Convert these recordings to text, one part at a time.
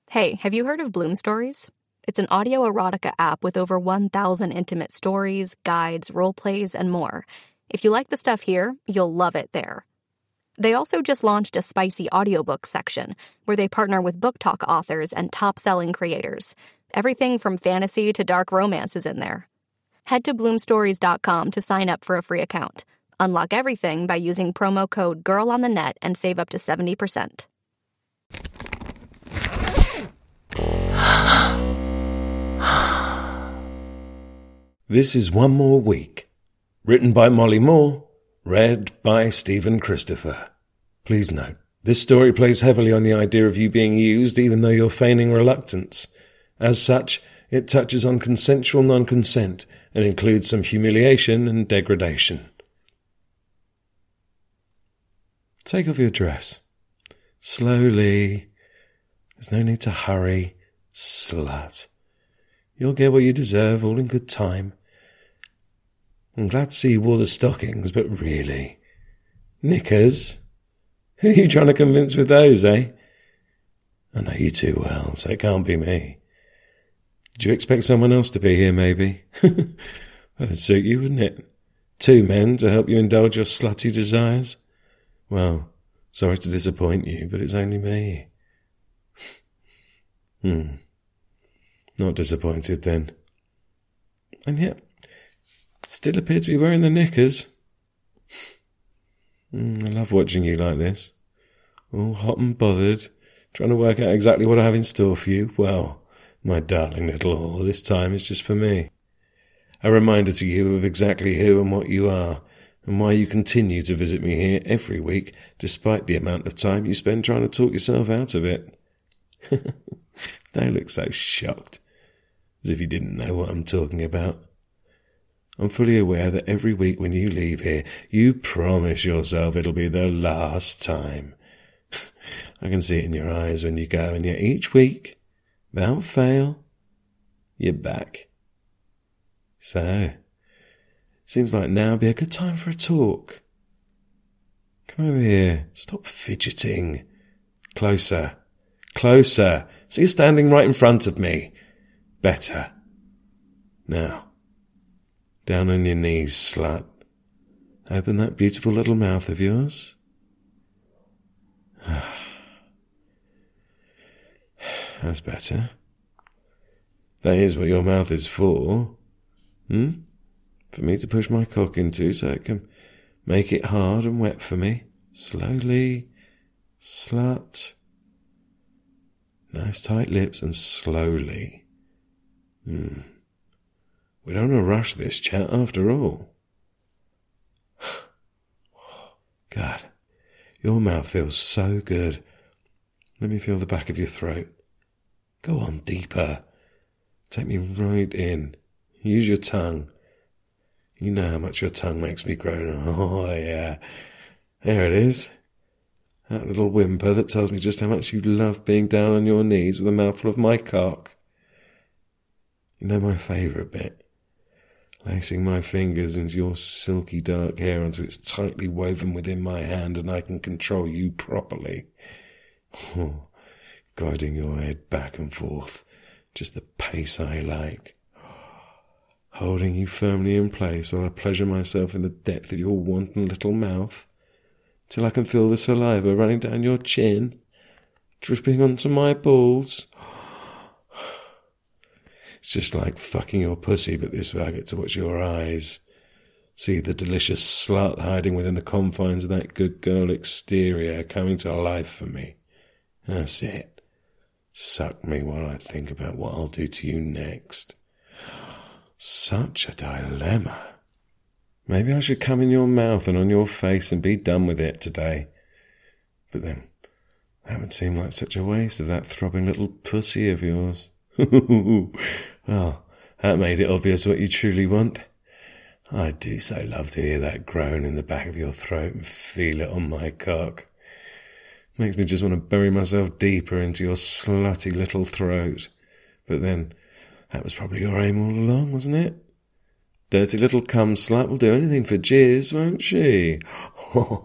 Hey, have you heard of Bloom Stories? It's an audio erotica app with over 1,000 intimate stories, guides, role plays, and more. If you like the stuff here, you'll love it there. They also just launched a spicy audiobook section where they partner with book talk authors and top-selling creators. Everything from fantasy to dark romance is in there. Head to bloomstories.com to sign up for a free account. Unlock everything by using promo code GIRLONTHENET and save up to 70%. This is One More Week. Written by Molly Moore. Read by Stephen Christopher. Please note, this story plays heavily on the idea of you being used even though you're feigning reluctance. As such, it touches on consensual non-consent and includes some humiliation and degradation. Take off your dress. Slowly. There's no need to hurry. Slut. You'll get what you deserve, all in good time. I'm glad to see you wore the stockings, but really. Knickers? Who are you trying to convince with those, eh? I know you too well, so it can't be me. Did you expect someone else to be here, maybe? That'd suit you, wouldn't it? 2 men to help you indulge your slutty desires? Well, sorry to disappoint you, but it's only me. Not disappointed, then. And yet, still appear to be wearing the knickers. I love watching you like this. All hot and bothered, trying to work out exactly what I have in store for you. Well, my darling little whore, this time is just for me. A reminder to you of exactly who and what you are, and why you continue to visit me here every week, despite the amount of time you spend trying to talk yourself out of it. Don't look so shocked, as if you didn't know what I'm talking about. I'm fully aware that every week when you leave here, you promise yourself it'll be the last time. I can see it in your eyes when you go, and yet each week, without fail, you're back. So, seems like now would be a good time for a talk. Come over here. Stop fidgeting. Closer. Closer. So you're standing right in front of me. Better. Now, down on your knees, slut. Open that beautiful little mouth of yours. That's better. That is what your mouth is for. For me to push my cock into so it can make it hard and wet for me. Slowly. Slut. Nice tight lips and slowly. We don't want to rush this chat after all. God, your mouth feels so good. Let me feel the back of your throat. Go on deeper. Take me right in. Use your tongue. You know how much your tongue makes me groan. Oh, yeah. There it is. That little whimper that tells me just how much you love being down on your knees with a mouthful of my cock. You know my favourite bit? Lacing my fingers into your silky dark hair until it's tightly woven within my hand and I can control you properly. Guiding your head back and forth, just the pace I like. Holding you firmly in place while I pleasure myself in the depth of your wanton little mouth, till I can feel the saliva running down your chin, dripping onto my balls. It's just like fucking your pussy, but this way I get to watch your eyes, see the delicious slut hiding within the confines of that good girl exterior coming to life for me. That's it. Suck me while I think about what I'll do to you next. Such a dilemma. Maybe I should come in your mouth and on your face and be done with it today. But then, that would seem like such a waste of that throbbing little pussy of yours. Well, that made it obvious what you truly want. I do so love to hear that groan in the back of your throat and feel it on my cock. Makes me just want to bury myself deeper into your slutty little throat. But then, that was probably your aim all along, wasn't it? Dirty little cum slut will do anything for jizz, won't she?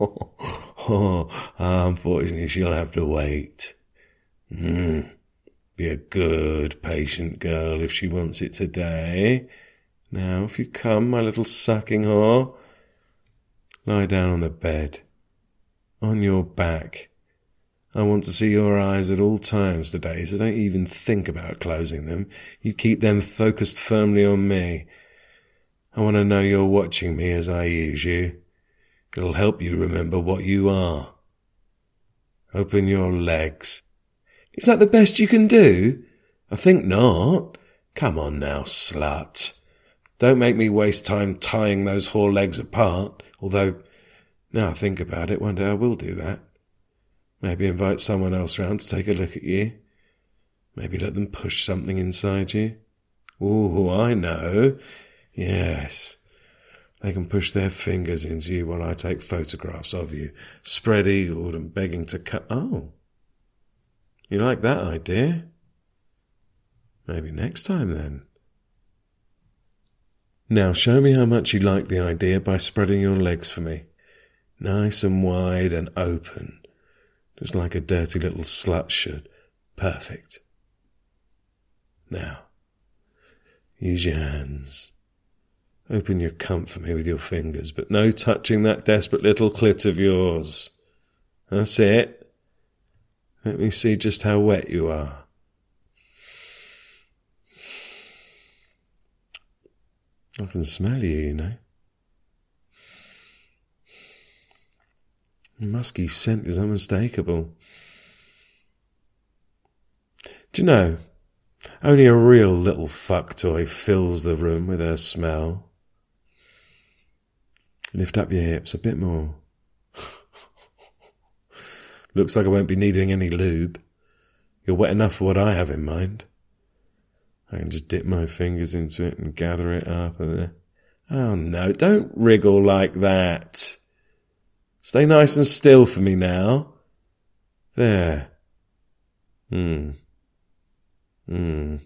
Unfortunately, she'll have to wait. Be a good, patient girl if she wants it today. Now, if you come, my little sucking whore, lie down on the bed, on your back. I want to see your eyes at all times today, so don't even think about closing them. You keep them focused firmly on me. I want to know you're watching me as I use you. It'll help you remember what you are. Open your legs. Is that the best you can do? I think not. Come on now, slut. Don't make me waste time tying those whore legs apart, although, now I think about it, one day I will do that. Maybe invite someone else round to take a look at you. Maybe let them push something inside you. Ooh, I know. Yes. They can push their fingers into you while I take photographs of you, spread-eagled and begging to cut. Oh. You like that idea? Maybe next time then. Now show me how much you like the idea by spreading your legs for me. Nice and wide and open. Just like a dirty little slut should. Perfect. Now, use your hands. Open your cunt for me with your fingers, but no touching that desperate little clit of yours. That's it. Let me see just how wet you are. I can smell you, you know. The musky scent is unmistakable. Do you know, only a real little fuck toy fills the room with her smell. Lift up your hips a bit more. Looks like I won't be needing any lube. You're wet enough for what I have in mind. I can just dip my fingers into it and gather it up. Oh no, don't wriggle like that. Stay nice and still for me now. There. I can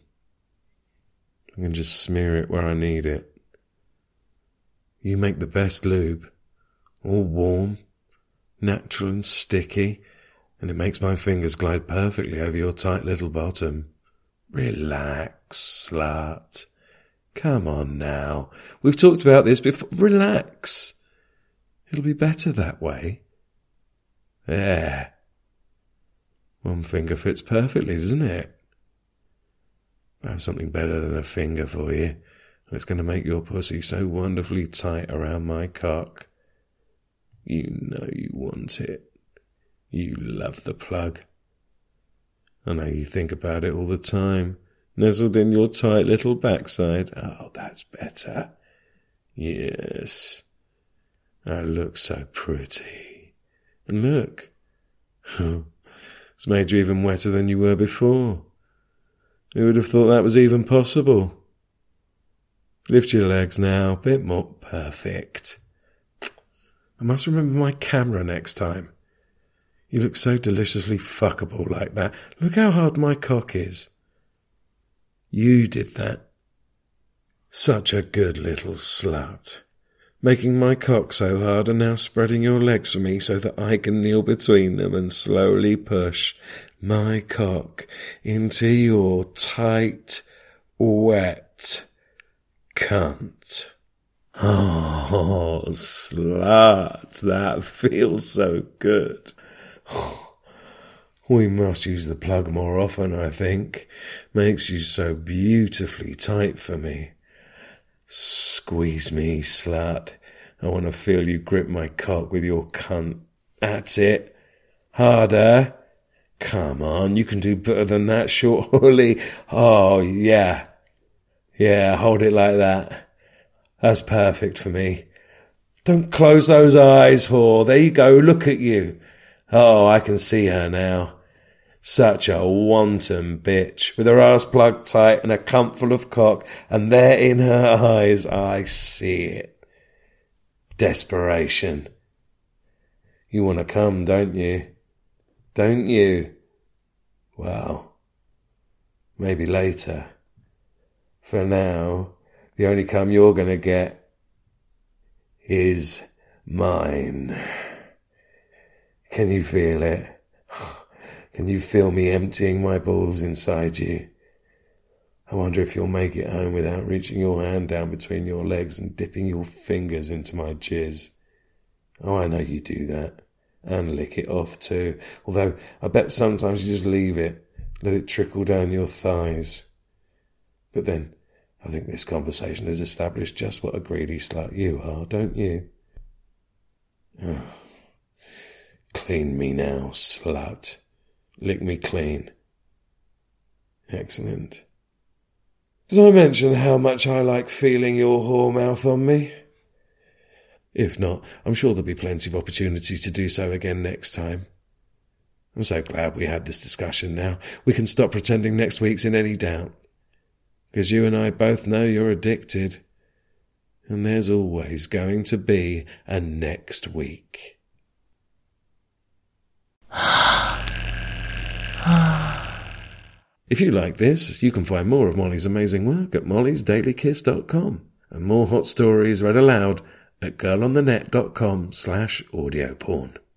just smear it where I need it. You make the best lube. All warm, natural and sticky, and it makes my fingers glide perfectly over your tight little bottom. Relax, slut. Come on now. We've talked about this before. Relax. It'll be better that way. There. One finger fits perfectly, doesn't it? I have something better than a finger for you, and it's going to make your pussy so wonderfully tight around my cock. You know you want it. You love the plug. I know you think about it all the time, nestled in your tight little backside. Oh, that's better. Yes. I look so pretty. And look. It's made you even wetter than you were before. Who would have thought that was even possible? Lift your legs now, a bit more. Perfect. I must remember my camera next time. You look so deliciously fuckable like that. Look how hard my cock is. You did that. Such a good little slut. Making my cock so hard and now spreading your legs for me so that I can kneel between them and slowly push my cock into your tight, wet cunt. Oh, slut, that feels so good. We must use the plug more often, I think. Makes you so beautifully tight for me. Squeeze me, slut. I want to feel you grip my cock with your cunt. That's it. Harder. Come on, you can do better than that, surely. Oh, yeah. Yeah, hold it like that. That's perfect for me. Don't close those eyes, whore. There you go, look at you. Oh, I can see her now. Such a wanton bitch, with her ass plugged tight and a cunt full of cock, and there in her eyes I see it. Desperation. You want to come, don't you? Don't you? Well, maybe later. For now, the only cum you're going to get is mine. Can you feel it? Can you feel me emptying my balls inside you? I wonder if you'll make it home without reaching your hand down between your legs and dipping your fingers into my jizz. Oh, I know you do that. And lick it off too. Although I bet sometimes you just leave it, let it trickle down your thighs. But then, I think this conversation has established just what a greedy slut you are, don't you? Oh. Clean me now, slut. Lick me clean. Excellent. Did I mention how much I like feeling your whore mouth on me? If not, I'm sure there'll be plenty of opportunities to do so again next time. I'm so glad we had this discussion now. We can stop pretending next week's in any doubt. Because you and I both know you're addicted. And there's always going to be a next week. If you like this, you can find more of Molly's amazing work at mollysdailykiss.com and more hot stories read aloud at girlonthenet.com/audioporn.